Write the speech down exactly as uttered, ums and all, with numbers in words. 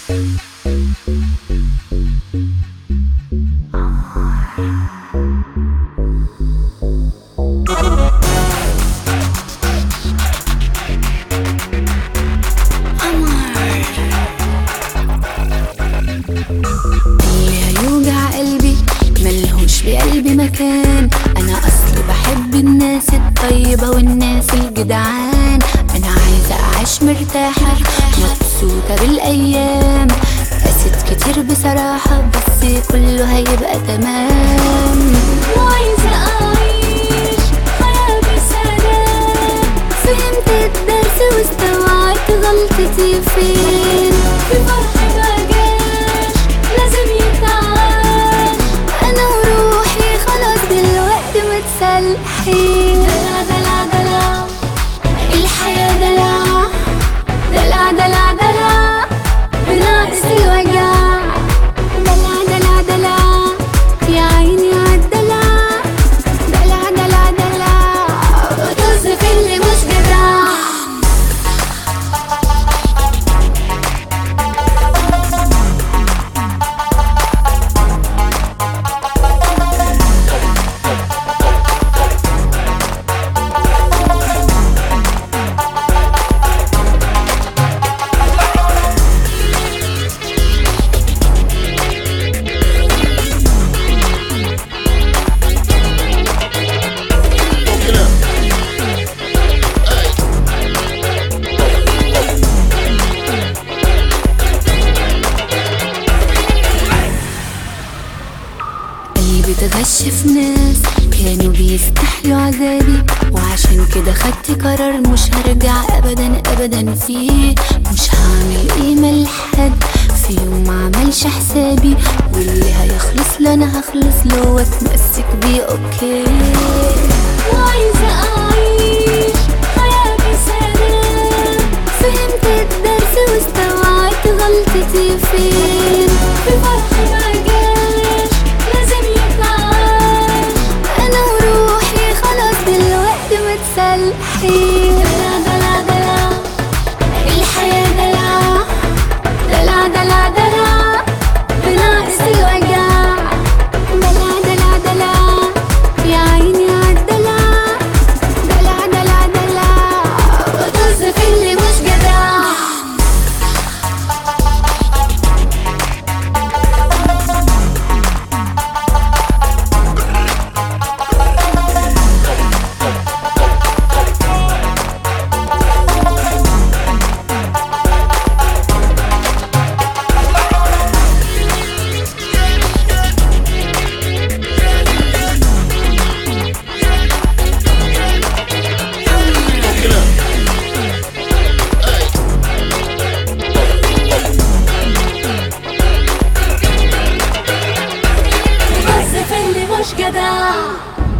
اللي هيوجع قلبي ملهوش بقلبي مكان. انا اصلي بحب الناس الطيبة والناس الجدعان. انا عايزة اعيش مرتاحة مبسوطة بالايام. قاسيت كتير بصراحة بس كله هيبقى تمام. وعايزة اعيش حياة بسلام. فهمت الدرس واستوعبت غلطتي فين. في فرحة مجاش لازم يتعاش. انا وروحي خلاص دلوقتي متصالحين. دلع دلع دلع الحياة دلع دلع دلع دلع بناقص الوجع. دلع دلع دلع يا عيني عالدلع. دلع دلع دلع وطز في اللي مش جدع. بتغش في ناس كانوا بيستحلوا عذابي. وعشان كده خدت قرار مش هرجع ابدا ابدا فيه. مش هعمل قيمة لحد في يوم معملش حسابي. واللي هيخلص له انا هخلص له واتمسك بيه اوكي. وعايزة اعيش حياة بسلام. فهمت الدرس واستوعبت غلطتي فين. في فرحة مجاش لازم يتعاش. انا وروحي خلاص دلوقتي متصالحين. دلع دلع دلع الحياة دلع دلع دلع دلع بناقص الوجع. دلع دلع دلع يا عيني عالدلع. دلع دلع دلع وطز في اللي مش جدع. بس في اللي مش جدع.